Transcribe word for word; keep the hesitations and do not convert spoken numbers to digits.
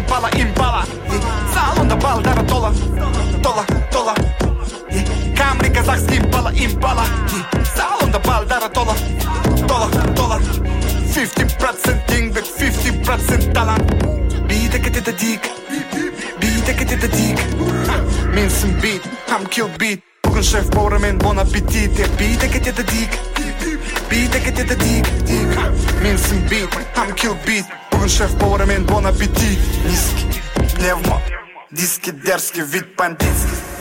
импала, импала. Салонда балдары тола, тола, тола. Камри казахский импала, импала. Салонда балдары тола, тола, тола. fifty процент еңбек, fifty процент талант. Бейді кетеді дик, бейді кетеді дик. Менсің бейт, I'm kill beat. Бүгін шеф бауырымен бон аппетит. Бейді кетеді дик, бейді кетеді дик, дик. Менсің бейт, I'm kill beat. Бүгін шеф бауырымен бон аппетит. Низкий, пневмо, диски, дерзкий, вид бандитский.